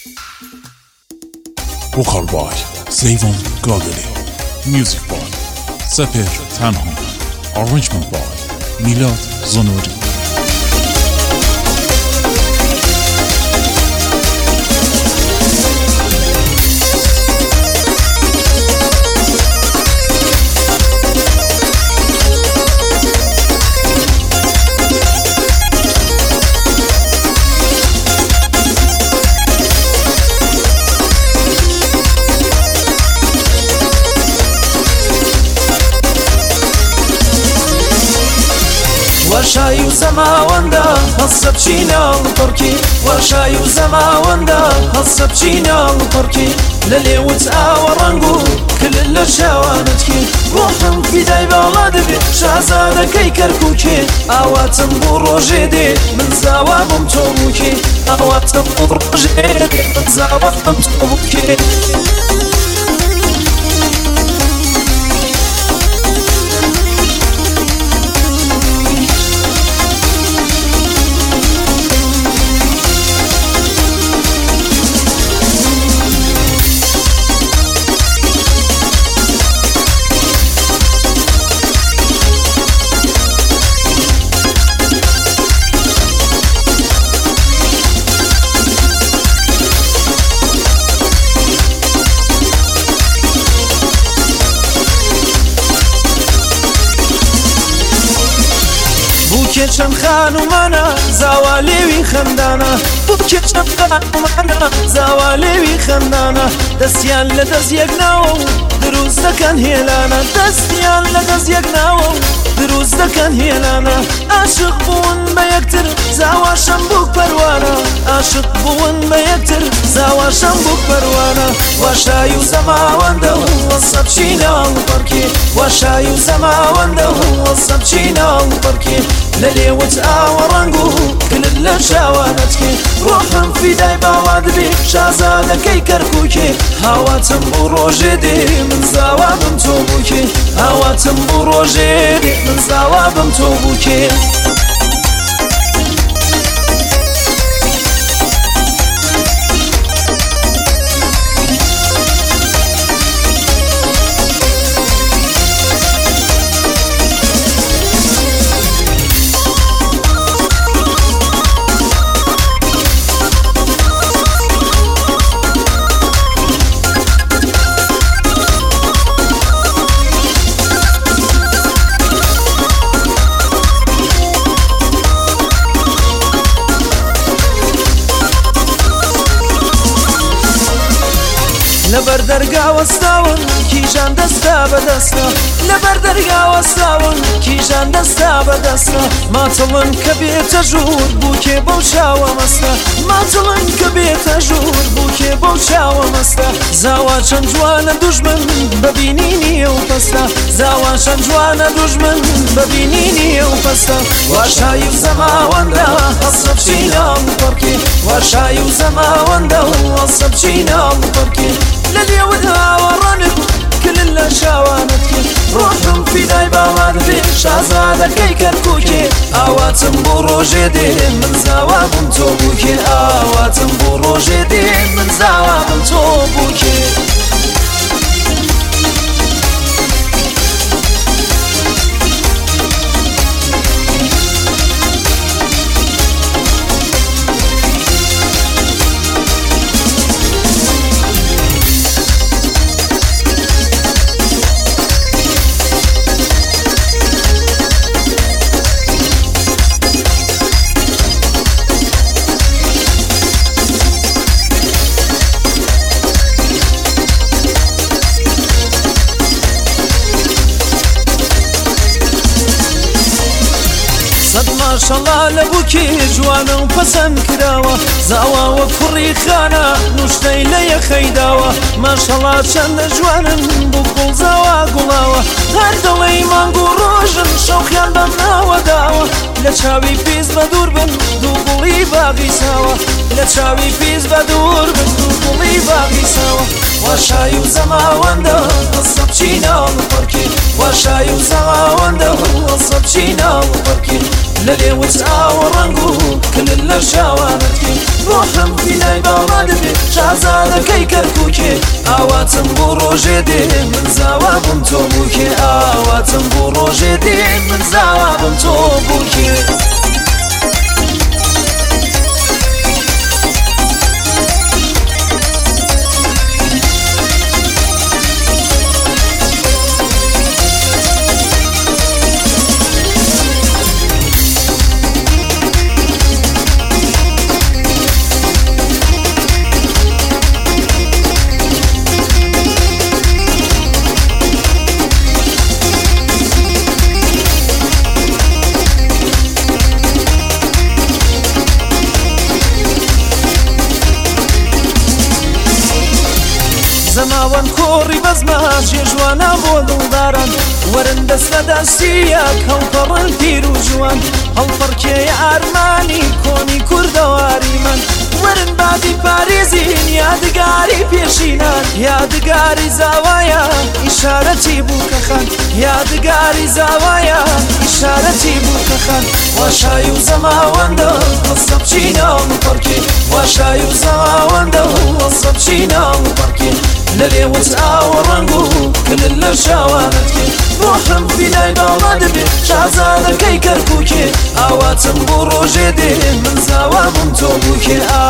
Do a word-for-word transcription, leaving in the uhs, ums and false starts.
وقال باي زيفون قاقلي ميوزك باي سپر تنها arrangement باي میلاد زنوری. وشای و زماوندا هەسە بچینە و پڕکی وشای و زەماوەندا هەسە بچینە و پڕکی لە لێوت ئاوە ڕەنگ و کلل لە شاوانتکی ڕۆحم فیدای باڵا دەبێت شازادەکەی کەرکووکێ ئاواتم بۆ ڕۆژێ دێ من زاوا بم تۆ بووکێ ئاواتم بۆ ڕۆژێ دێ من زاوا بم تۆ بووکێ. بووکێ چەند خانومانە زاوا لێوی خەندانە بووکێ چەند خانومانە زاوا لێوی خەندانە دەستیان لە دەست یەک ناوە و دروست دەکەن هێلانە دەستیان لە دەست یەک ناوە و دروست دەکەن هێلانە عاشق بوون بە یەکتر زاواشەم بووک پەروانە عاشق بوون بە یەکتر زاواشەم بووک پەروانە وەشای و زەماوەندە و وەسە بچینە و پڕکی وەشای و زەماوەندە و وەسە بچینە و پڕکی لە لێوت ئاوە ڕەنگ و کلل لە شاوانتکی ڕۆحم فیدای باوا دەبێ شازادەکەی کەرکووکێ هاواتم بۆ ڕۆژێ دێ من زاوا بم تۆ بووکێ هاواتم بۆ ڕۆژێ دێ من زاوا بم تۆ بووکێ. لەبەر دەرگاوەستاون کیژان دەستا بەدەستە لەبەر دەرگاوەستاون کیژان دەستا بەدەستە ماتڵن کە بێتە ژوور بووکێ بەو چاوە مەستە ماتڵن کە بێتە ژوور بووکێ بەو چاوە مەستە زاوا چەند جوانە دوژمن بەبینی نییە و پەستە زاوا چەند جوانە دوژمن بەبینی نییە و پەستە واشای و زەماوەندە هەسە بچینە و پڕکی واشای و زەماوەندە هەسە بچینە و پڕکی لە لێوت ئاوە ڕەنگ و کلل لە شاوانتکی ڕۆحم فیدای باوا دەبێ شازادەکەی کەرکووکێ ئاواتم بۆ ڕۆژێ دێ من زاوا بم تۆ بووکێ ئاواتم بۆ ڕۆژێ دێ من زاوا بم تۆ بووکێ. ماشەڵا لە بووکێ جوانە و پەسەند کراوە زاوا وە کوڕی خانە نوشتەی لە یەخەیداوە ماشەڵا چەندە جوانن بوو گوڵ زاوا گوڵاوە هەر دڵەی مانگ و ڕۆژن شەوقیان بەم ناوەداوە لە چاوی پیس بە دوور بن دوو گوڵی باغی ساوە لە چاوی پیس بە دوور بن دوو گوڵی باغی ساوە واشای و زەماوەندە هەسە بچینە و پڕکی واشای و زەماوەندە هەسە بچینە و پڕکی لە لێوت ئاوە ڕەنگ و کلل لە شاوانتکی ڕۆحم فیدای باوا دەبێ شازادەکەی کەرکووکێ ئاواتم بۆ ڕۆژێ دێ من زاوا بم تۆ بووکێ ئاواتم بۆ ڕۆژێ دێ من زاوا بم تۆ بووکێ زەماوەند کۆڕی بەزمە ژێژوانە بۆ دڵداران وەرن دەستە دەستیەک هەڵپەڕن پیر و جوان هەڵفەرکێیە ئارمانی کۆنی کوردەواری من وەرن بادی پارێزین یادگاری پێشینان یادگاری زاوایە ئیشارەتی بوو کە خەن یادگاری زاوایە ئیشارەتی بوو کە خەن واشای و زەماوەندە وەسە بچینەوە پەرکێ واشای و زەماوەندە وەسە بچینەوە پەرکێ لەلێ وەس ئاوە ڕەنگ و کلل لە شاوانت کێ ڕۆحم بینای داڵا دەبێت شازادەکەی کەرکووکێ ئاواتم بۆ ڕۆژێ دێ من زاوا بم تۆ بووکێ